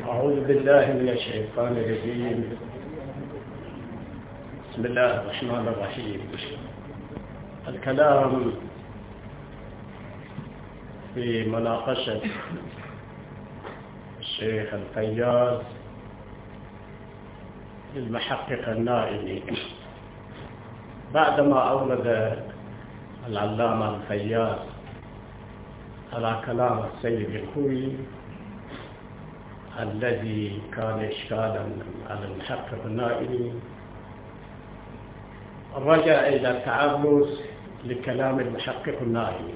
أعوذ بالله من الشيطان الرجيم. بسم الله الرحمن الرحيم. الكلام في مناقشة الشيخ الفياض للمحقق النائمي بعدما أورد العلامة الفياض على كلام السيد الخوي الذي كان إشكالا على المحقق النائمي، رجع إلى التعرض لكلام المحقق النائمي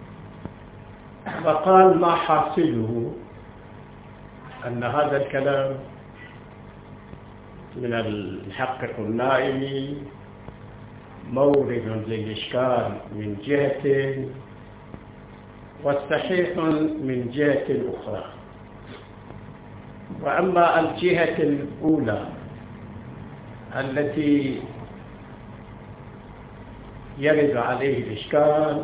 فقال ما حاصله أن هذا الكلام من المحقق النائمي مورد للإشكال من جهة والصحيح من جهة أخرى. وأما الجهة الأولى التي يرد عليه الإشكال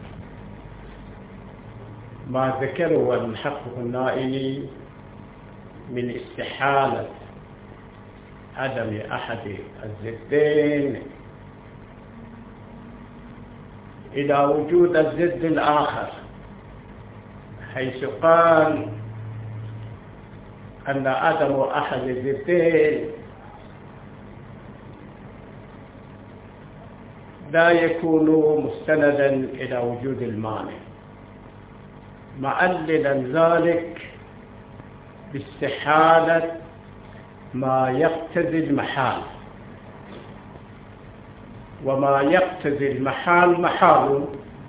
ما ذكره المحقق النائمي من استحالة عدم أحد الزدين إلى وجود الزد الآخر، حيث قال أن عدم أحد الزدين لا يكون مستندا إلى وجود المانع، معللا ذلك باستحالة ما يقتضي المحال، وما يقتضي المحال محال،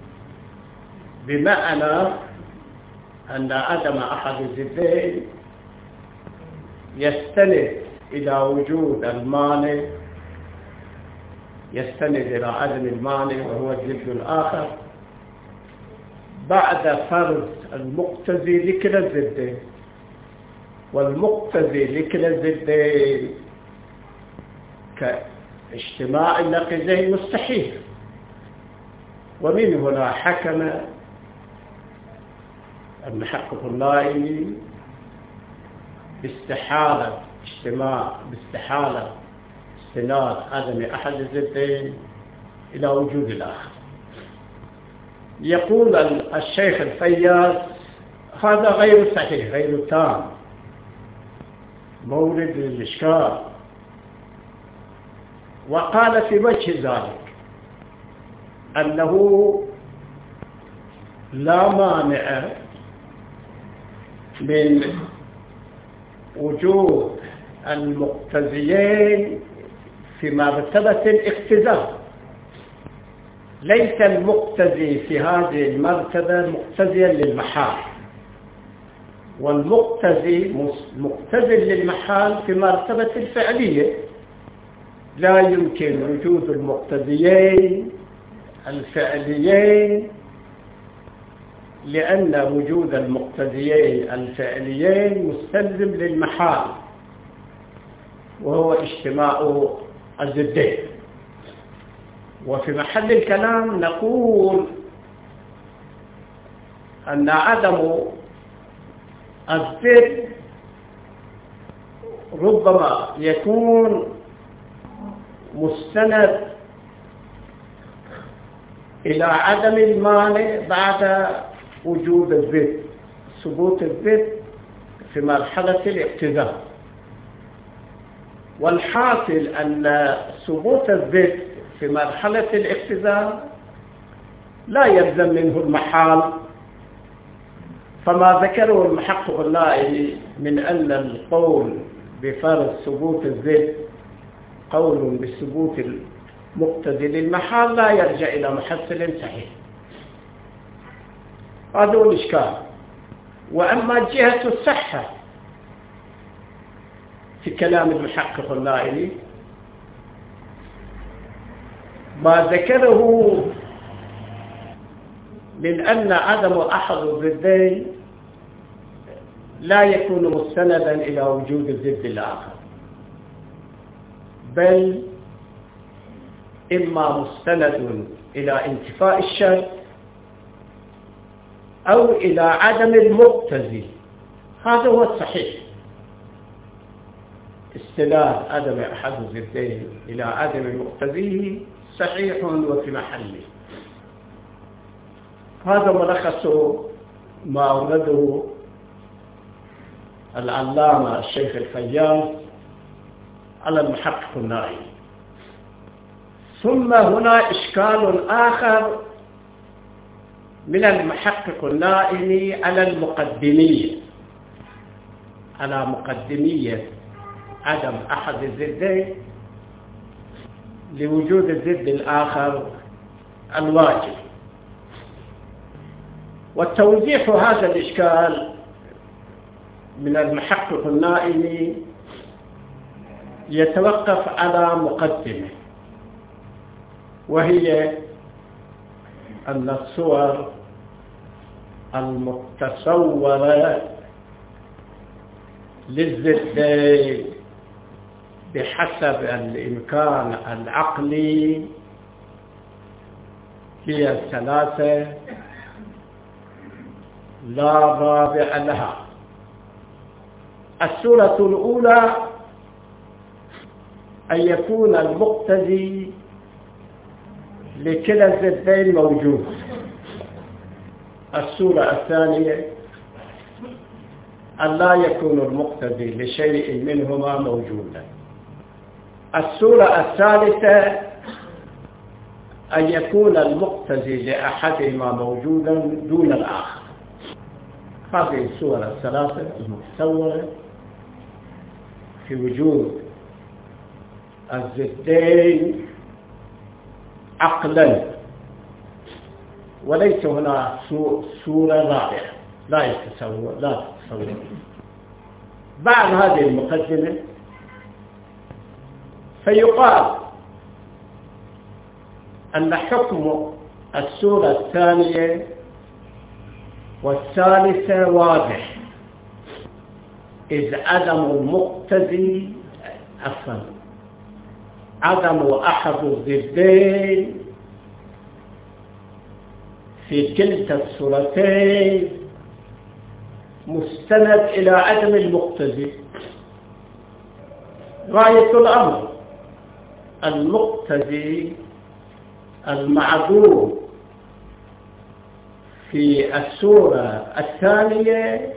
بمعنى أن عدم أحد الزدين يستند إلى وجود المانع، يستند إلى عدم المانع وهو الزد الآخر بعد فرض المقتضي لكلا الزدين، والمقتضي لكلا الزدين كاجتماع النقيضين مستحيل. ومن هنا حكم المحقق النائمي باستحالة استناد عدم أحد الزدين إلى وجود الآخر. يقول الشيخ الفياض هذا غير صحيح، غير تام، مورد للإشكال. وقال في وجه ذلك أنه لا مانع من وجود المقتضيين في مرتبة الاقتضاء، ليس المقتضي في هذه المرتبة مقتضيا للمحال، والمقتضي مقتضي للمحال في مرتبة الفعلية. لا يمكن وجود المقتضيين الفعليين، لأن وجود المقتضيين الفعليين مستلزم للمحال وهو اجتماع الزدين. وفي محل الكلام نقول أن عدم الزد ربما يكون مستند إلى عدم المانع بعد وجود الزد، ثبوت الزد في مرحلة الاقتضاء. والحاصل أن ثبوت الزد في مرحلة الاقتضاء لا يلزم منه المحال، فما ذكره المحقق النائمي من أن القول بفرض ثبوت الزد قول بثبوت المقتضي للمحال لا يرجع إلى محصل صحيح. هذا هو الإشكال. وأما جهة الصحة في كلام المحقق النائمي ما ذكره من أن عدم أحد الضدين لا يكون مستندا إلى وجود الضد الآخر، بل إما مستند إلى انتفاء الشرط أو إلى عدم المقتضي. هذا هو الصحيح. استناد عدم أحد الضدين إلى عدم مقتضيه صحيح وفي محله. هذا ملخص ما أورده العلامة الشيخ الفياض على المحقق النائي. ثم هنا إشكال آخر من المحقق النائي على مقدمية عدم أحد الضدين لوجود الضد الآخر الواجب. والتوضيح هذا الإشكال من المحقق النائي يتوقف على مقدمة، وهي أن الصور المتصورة للضدين بحسب الإمكان العقلي هي ثلاثة لا رابع لها. الصورة الأولى أن يكون المقتضي لكلا الضدين موجود. الصورة الثانية أن لا يكون المقتضي لشيء منهما موجودا. الصورة الثالثة أن يكون المقتضي لأحدهما موجودا دون الآخر. هذه الصور الثلاثة المتصورة في وجود الضدين عقلا، وليس هنا صورة رابعة لا تتصور. بعد هذه المقدمة فيقال أن حكم الصورة الثانية والثالثة واضح، إذ عدم أحد الضدين في كلتا الصورتين مستند إلى عدم المقتضي. غاية الأمر المقتضي المعدوم في الصورة الثانية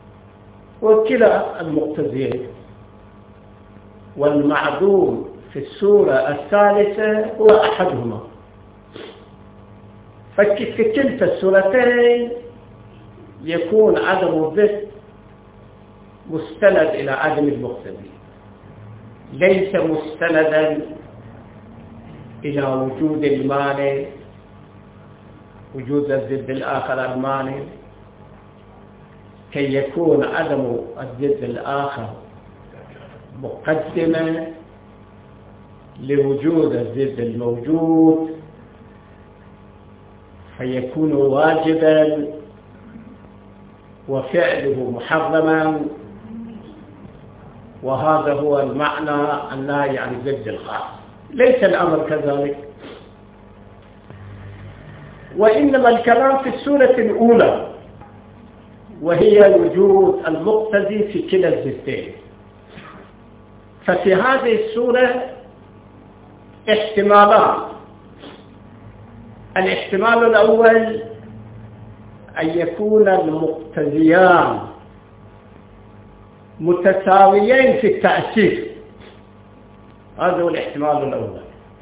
وكلا المقتضيين، والمعدوم في الصورة الثالثة هو أحدهما. ففي كلتا الصورتين يكون عدم الضد مستند إلى عدم المقتضي، ليس مستندا إلى وجود المانع، وجود الضد الآخر المانع، كي يكون عدم الضد الآخر مقدمة لوجود الضد الموجود، فيكون واجبا وفعله محرما. وهذا هو المعنى النهي عن الضد الخاص. ليس الأمر كذلك، وإنما الكلام في السورة الأولى، وهي وجود المقتضي في كلا الضدين. ففي هذه السورة احتمالان. الاحتمال الأول أن يكون المقتضيان متساويين في التأثير، هذا هو الاحتمال الأول.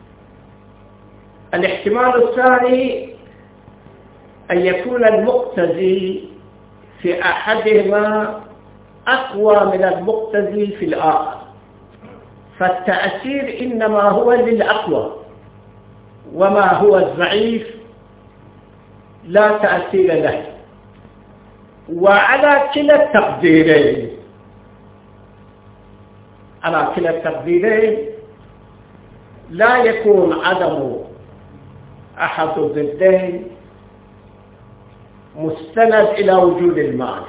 الاحتمال الثاني أن يكون المقتضي في أحدهما أقوى من المقتضي في الآخر، فالتأثير إنما هو للأقوى، وما هو الضعيف لا تأثير له. وعلى كلا التقديرين لا يكون عدم أحد الضدين مستند إلى وجود المانع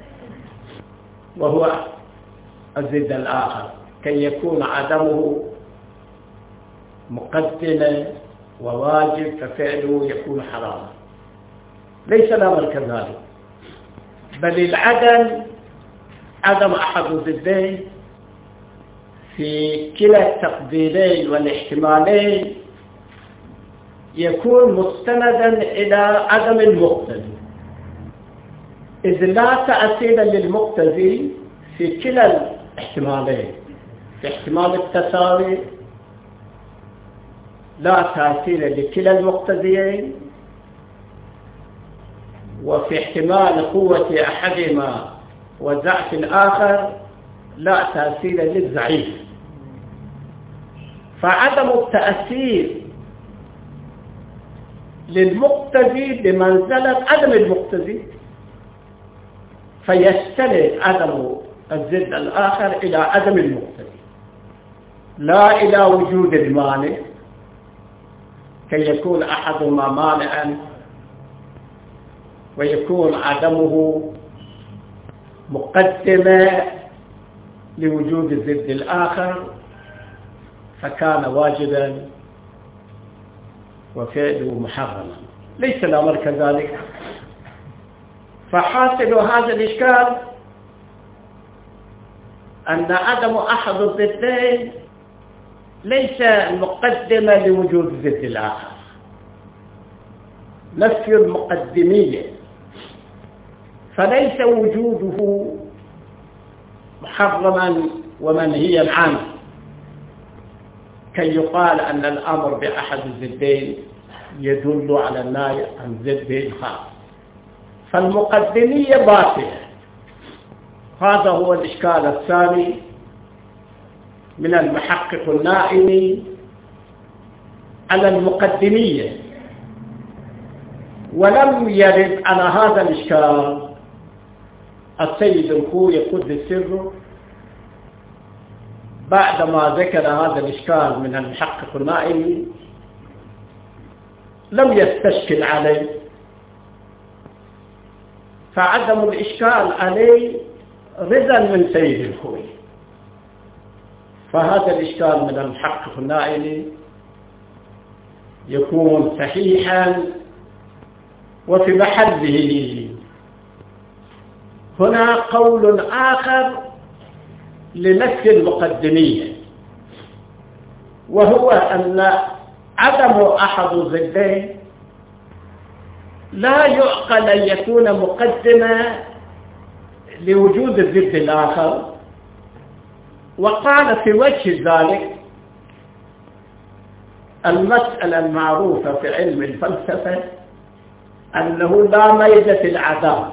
وهو الضد الآخر، كي يكون عدمه مقدمة وواجب ففعله يكون حراما. ليس الأمر كذلك، بل عدم أحد الضدين في كلا التقديرين والاحتمالين يكون مستندا إلى عدم المقتضي، إذ لا تأثير للمقتضي في كلا الاحتمالين. في احتمال التساوي لا تأثير لكلا المقتضيين، وفي احتمال قوة أحدهما وضعف الآخر لا تأثير للضعيف. فعدم التأثير للمقتضي بمنزلة عدم المقتضي، فيستند عدم الضد الآخر إلى عدم المقتضي لا إلى وجود المانع كي يكون أحدهما مانعا ويكون عدمه مقدمة لوجود الضد الآخر فكان واجبا وفعله محرما. ليس الأمر كذلك. فحاصل هذا الإشكال أن عدم أحد الضدين ليس مقدمة لوجود الضد الآخر، نفي المقدمية، فليس وجوده محرما ومنهيا عنه كي يقال أن الأمر بأحد الضدين يدل على النهي عن ضده الخاص. فالمقدمية باطلة. هذا هو الإشكال الثاني من المحقق النائمي على المقدمية. ولم يرد على هذا الإشكال السيد الخوي قدس سره بعدما ذكر هذا الإشكال من المحقق النائمي لم يستشكل عليه، فعدم الإشكال عليه رضا من سيد الخوي. فهذا الإشكال من المحقق النائمي يكون صحيحا وفي محله. هنا قول آخر لنفي المقدمية، وهو أن عدم أحد الضدين لا يعقل أن يكون مقدمة لوجود الضد الآخر. وقال في وجه ذلك المسألة المعروفة في علم الفلسفة أنه لا ميزة في الأعدام،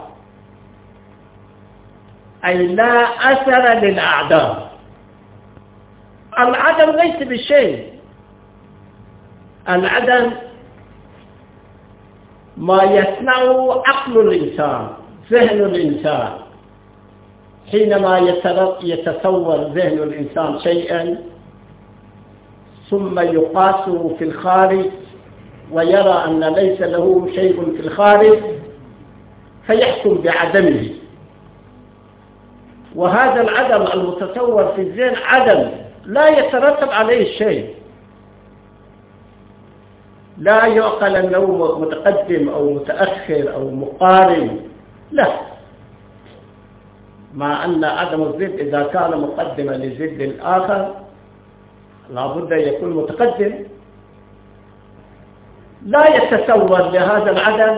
أي لا أثر للأعدام. العدم ليس بشيء، العدم ما يصنعه عقل الإنسان، ذهن الإنسان. حينما يتصور ذهن الإنسان شيئا ثم يقاسه في الخارج ويرى أن ليس له شيء في الخارج فيحكم بعدمه. وهذا العدم المتصور في الذهن عدم لا يترتب عليه شيء، لا يعقل أنه متقدم أو متأخر أو مقارن، لا. مع أن عدم الضد إذا كان مقدما لضد الآخر لابد أن يكون متقدم. لا يتصور لهذا العدم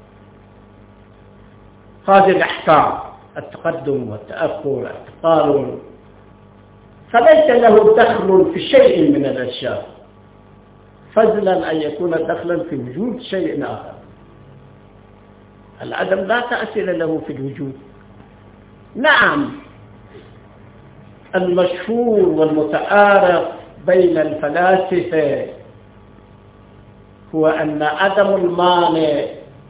هذه الأحكام، التقدم والتأخر التقارن، فليس له دخل في شيء من الأشياء، فضلا أن يكون دخلا في وجود شيء آخر. العدم لا تأثير له في الوجود. نعم، المشهور والمتعارف بين الفلاسفة هو أن عدم المانع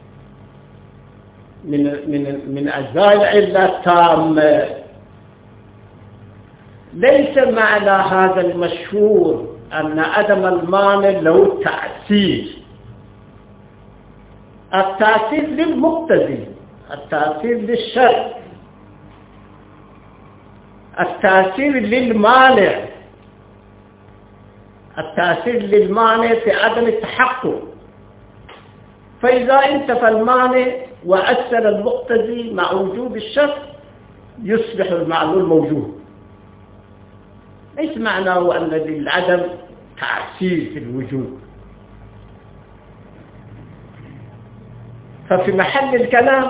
من أجزاء العلة التامة. ليس معنى هذا المشهور أن عدم المانع له تأثير. التأثير للمقتضي، التأثير للشرع، التأثير للمانع، التأثير للمانع في عدم التحقق. فإذا انتفى المانع وأثر المقتضي مع وجود الشرط يصبح المعلول موجود. ليس معناه أن للعدم تأثير في الوجود. ففي محل الكلام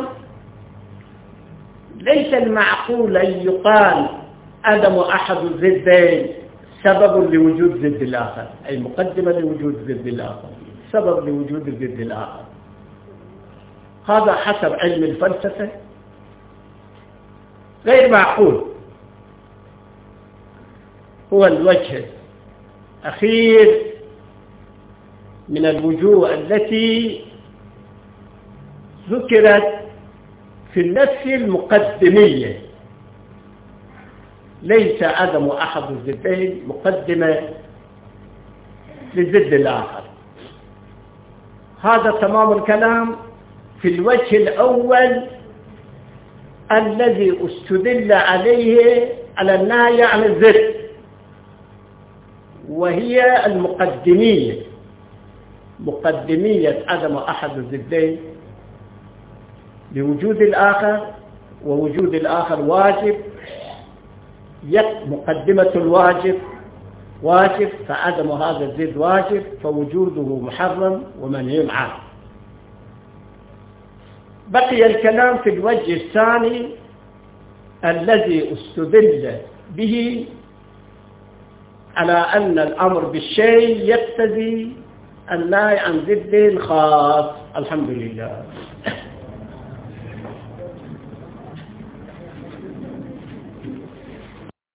ليس المعقول أن يقال عدم أحد الضدين سبب لوجود ضد الآخر، أي مقدمة لوجود ضد الآخر، سبب لوجود الضد الآخر. هذا حسب علم الفلسفة غير معقول. هو الوجه الأخير من الوجوه التي ذكرت في النفي المقدمية. ليس عدم أحد الضدين مقدمة للضد الآخر. هذا تمام الكلام في الوجه الأول الذي استدل عليه على النهي عن الضد، وهي المقدمية، مقدمية عدم أحد الضدين لوجود الآخر، ووجود الآخر واجب، مقدمة الواجب واجب، فعدم هذا الضد واجب، فوجوده محرم ومنهي عنه. بقي الكلام في الوجه الثاني الذي استدل به على أن الأمر بالشيء يقتضي النهي عن ضد خاص. الحمد لله.